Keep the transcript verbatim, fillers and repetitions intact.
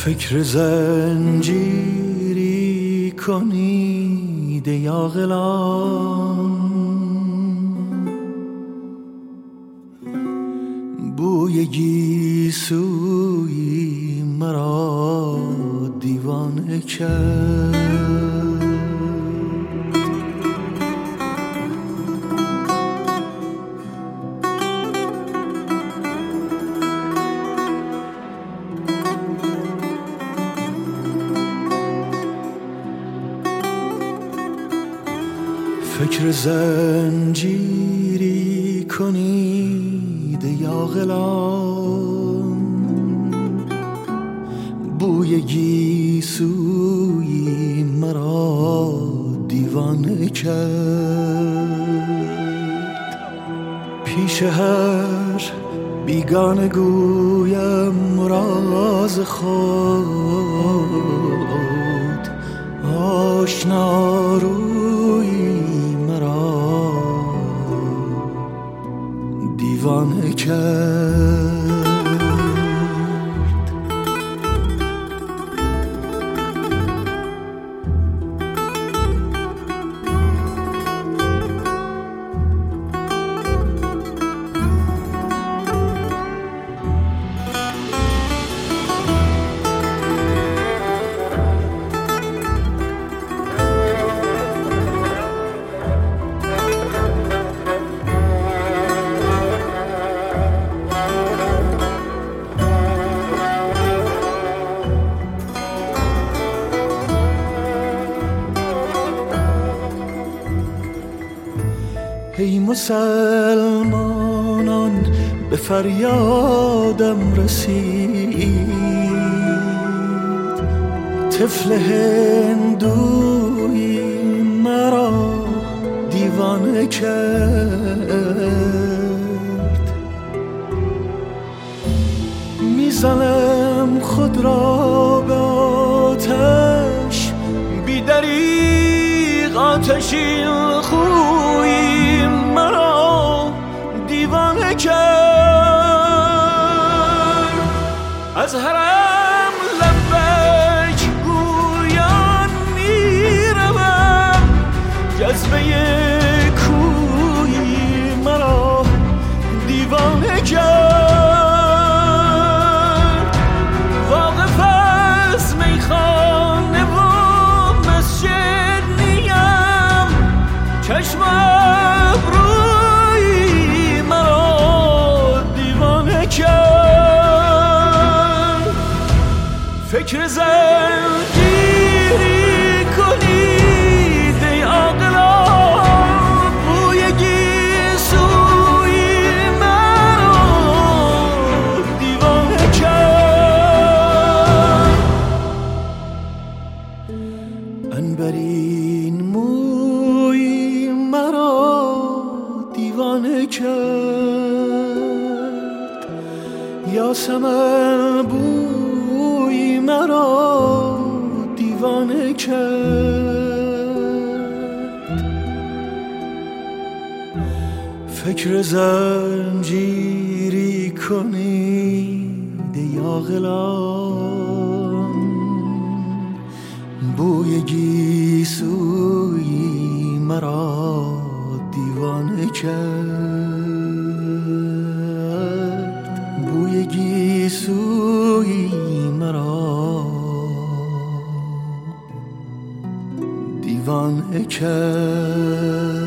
فکر زنجیری کنید ای عاقلان، بوی گیسویی مرا دیوانه کرد. فکر زنجیری کنید ای عاقلان، بوی گیسویی مرا دیوانه کرد. پیش هر بیگانه گویم راز خود، آشنا رویی دیوانه کرد. ای مسلمانان به فریادم رسید، طفل هندویی مرا دیوانه کرد. میزنم خود را به آتش، بی دریغ آتشین خویی مرا دیوانه کرد. از حرم لبیک گویان میروم، جذبه کویی مرا دیوانه کرد. واقف از میخانه و مسجد نیم، چشم ابرویی مرا دیوانه کرد. فکر زنجیری کنید ای عاقلان، بوی گیسویی مرا دیوانه کرد. عنبرین مویی مرا دیوانه کرد. یاسمن بویی مرا دیوانه کرد. فکر زنجیری کنید ای عاقلان، بوی گیسویی مرا دیوانه کرد. بوی گیسویی مرا دیوانه کرد.